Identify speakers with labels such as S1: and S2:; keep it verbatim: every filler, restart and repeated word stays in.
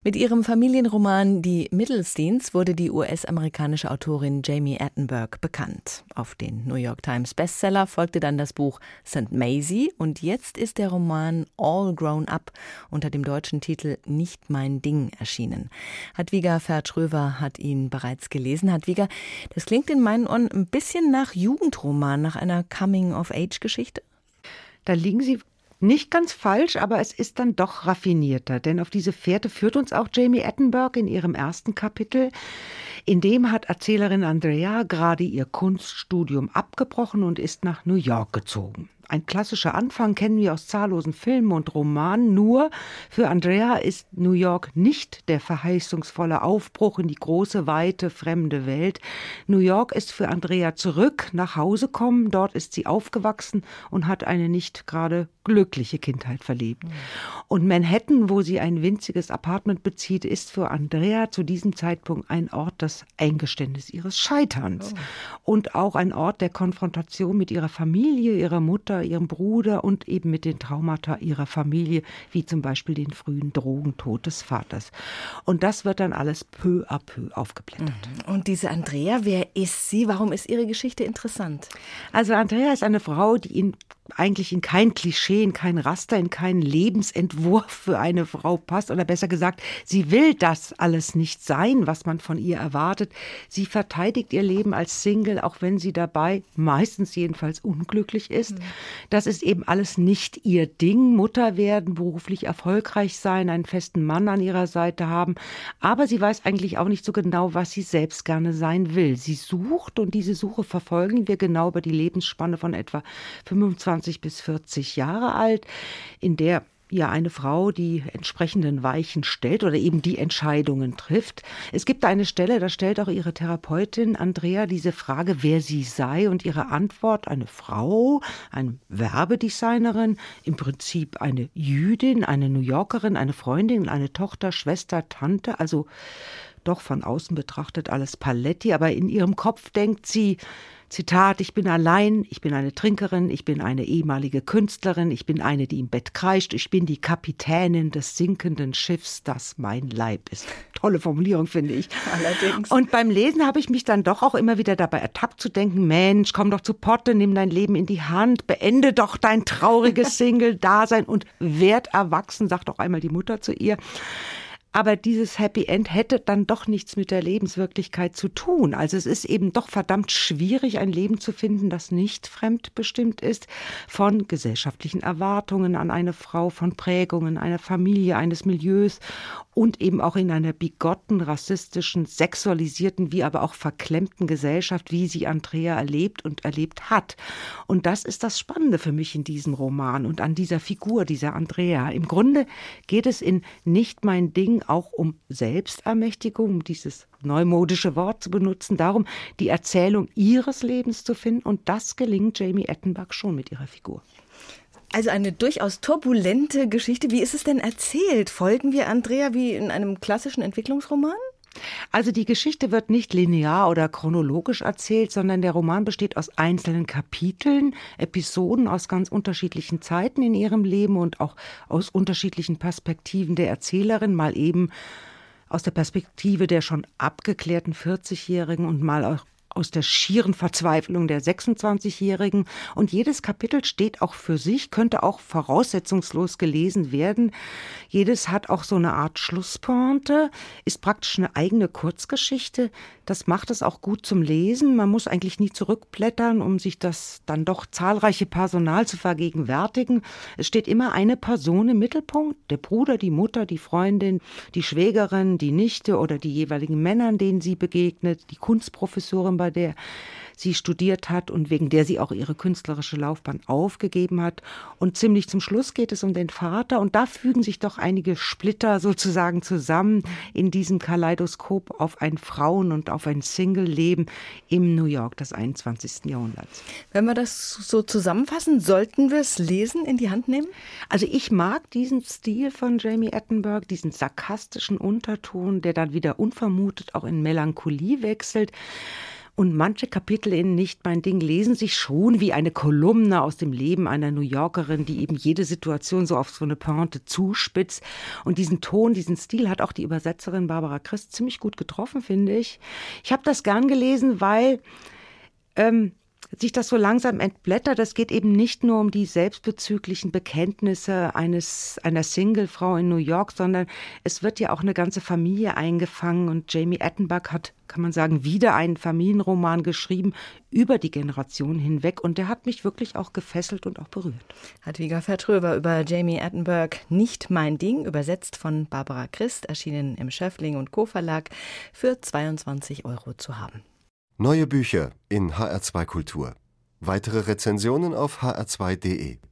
S1: Mit ihrem Familienroman Die Middlesteins wurde die U S-amerikanische Autorin Jami Attenberg bekannt. Auf den New York Times Bestseller folgte dann das Buch Saint Maisie und jetzt ist der Roman All Grown Up unter dem deutschen Titel Nicht mein Ding erschienen. Hadwiga Fertschröver hat ihn bereits gelesen. Hadwiga, das klingt in meinen Ohren ein bisschen nach Jugendroman, nach einer Coming-of-Age-Geschichte.
S2: Da liegen Sie nicht ganz falsch, aber es ist dann doch raffinierter, denn auf diese Fährte führt uns auch Jami Attenberg in ihrem ersten Kapitel. In dem hat Erzählerin Andrea gerade ihr Kunststudium abgebrochen und ist nach New York gezogen. Ein klassischer Anfang kennen wir aus zahllosen Filmen und Romanen, nur für Andrea ist New York nicht der verheißungsvolle Aufbruch in die große, weite, fremde Welt. New York ist für Andrea zurück, nach Hause kommen, dort ist sie aufgewachsen und hat eine nicht gerade glückliche Kindheit verlebt. Mhm. Und Manhattan, wo sie ein winziges Apartment bezieht, ist für Andrea zu diesem Zeitpunkt ein Ort des Eingeständnis ihres Scheiterns. Oh. Und auch ein Ort der Konfrontation mit ihrer Familie, ihrer Mutter, ihrem Bruder und eben mit den Traumata ihrer Familie, wie zum Beispiel den frühen Drogentod des Vaters. Und das wird dann alles peu à peu aufgeblättert.
S1: Und diese Andrea, wer ist sie? Warum ist ihre Geschichte interessant?
S2: Also Andrea ist eine Frau, die in eigentlich in kein Klischee, in kein Raster, in keinen Lebensentwurf für eine Frau passt. Oder besser gesagt, sie will das alles nicht sein, was man von ihr erwartet. Sie verteidigt ihr Leben als Single, auch wenn sie dabei meistens jedenfalls unglücklich ist. Mhm. Das ist eben alles nicht ihr Ding. Mutter werden, beruflich erfolgreich sein, einen festen Mann an ihrer Seite haben. Aber sie weiß eigentlich auch nicht so genau, was sie selbst gerne sein will. Sie sucht und diese Suche verfolgen wir genau über die Lebensspanne von etwa fünfundzwanzig bis vierzig Jahre alt, in der ja eine Frau die entsprechenden Weichen stellt oder eben die Entscheidungen trifft. Es gibt eine Stelle, da stellt auch ihre Therapeutin Andrea diese Frage, wer sie sei, und ihre Antwort, eine Frau, eine Werbedesignerin, im Prinzip eine Jüdin, eine New Yorkerin, eine Freundin, eine Tochter, Schwester, Tante, also doch von außen betrachtet alles Paletti, aber in ihrem Kopf denkt sie, Zitat, ich bin allein, ich bin eine Trinkerin, ich bin eine ehemalige Künstlerin, ich bin eine, die im Bett kreischt, ich bin die Kapitänin des sinkenden Schiffs, das mein Leib ist. Tolle Formulierung, finde ich.
S1: Allerdings.
S2: Und beim Lesen habe ich mich dann doch auch immer wieder dabei ertappt zu denken, Mensch, komm doch zu Potte, nimm dein Leben in die Hand, beende doch dein trauriges Single-Dasein und werd erwachsen, sagt doch einmal die Mutter zu ihr. Aber dieses Happy End hätte dann doch nichts mit der Lebenswirklichkeit zu tun. Also es ist eben doch verdammt schwierig, ein Leben zu finden, das nicht fremdbestimmt ist von gesellschaftlichen Erwartungen an eine Frau, von Prägungen einer Familie, eines Milieus und eben auch in einer bigotten, rassistischen, sexualisierten, wie aber auch verklemmten Gesellschaft, wie sie Andrea erlebt und erlebt hat. Und das ist das Spannende für mich in diesem Roman und an dieser Figur, dieser Andrea. Im Grunde geht es in Nicht mein Ding auch um Selbstermächtigung, um dieses neumodische Wort zu benutzen, darum, die Erzählung ihres Lebens zu finden. Und das gelingt Jami Attenberg schon mit ihrer Figur.
S1: Also eine durchaus turbulente Geschichte. Wie ist es denn erzählt? Folgen wir Andrea wie in einem klassischen Entwicklungsroman?
S2: Also die Geschichte wird nicht linear oder chronologisch erzählt, sondern der Roman besteht aus einzelnen Kapiteln, Episoden aus ganz unterschiedlichen Zeiten in ihrem Leben und auch aus unterschiedlichen Perspektiven der Erzählerin, mal eben aus der Perspektive der schon abgeklärten vierzigjährigen und mal auch aus der schieren Verzweiflung der sechsundzwanzigjährigen. Und jedes Kapitel steht auch für sich, könnte auch voraussetzungslos gelesen werden. Jedes hat auch so eine Art Schlusspointe, ist praktisch eine eigene Kurzgeschichte. Das macht es auch gut zum Lesen. Man muss eigentlich nie zurückblättern, um sich das dann doch zahlreiche Personal zu vergegenwärtigen. Es steht immer eine Person im Mittelpunkt, der Bruder, die Mutter, die Freundin, die Schwägerin, die Nichte oder die jeweiligen Männer, denen sie begegnet, die Kunstprofessorin, bei der sie studiert hat und wegen der sie auch ihre künstlerische Laufbahn aufgegeben hat. Und ziemlich zum Schluss geht es um den Vater. Und da fügen sich doch einige Splitter sozusagen zusammen in diesem Kaleidoskop auf ein Frauen- und auf ein Single-Leben im New York des einundzwanzigsten Jahrhunderts.
S1: Wenn wir das so zusammenfassen, sollten wir es lesen, in die Hand nehmen?
S2: Also ich mag diesen Stil von Jami Attenberg, diesen sarkastischen Unterton, der dann wieder unvermutet auch in Melancholie wechselt. Und manche Kapitel in Nicht mein Ding lesen sich schon wie eine Kolumne aus dem Leben einer New Yorkerin, die eben jede Situation so auf so eine Pointe zuspitzt. Und diesen Ton, diesen Stil hat auch die Übersetzerin Barbara Christ ziemlich gut getroffen, finde ich. Ich habe das gern gelesen, weil ähm, sich das so langsam entblättert. Es geht eben nicht nur um die selbstbezüglichen Bekenntnisse eines, einer Singlefrau in New York, sondern es wird ja auch eine ganze Familie eingefangen. Und Jamie Attenborough hat, kann man sagen, wieder einen Familienroman geschrieben über die Generation hinweg. Und der hat mich wirklich auch gefesselt und auch berührt.
S1: Hadwiga Vertröber über Jamie Attenborough, Nicht mein Ding, übersetzt von Barbara Christ, erschienen im Schöffling und Co. Verlag, für zweiundzwanzig Euro zu haben.
S3: Neue Bücher in H R zwei Kultur. Weitere Rezensionen auf h r zwei punkt de.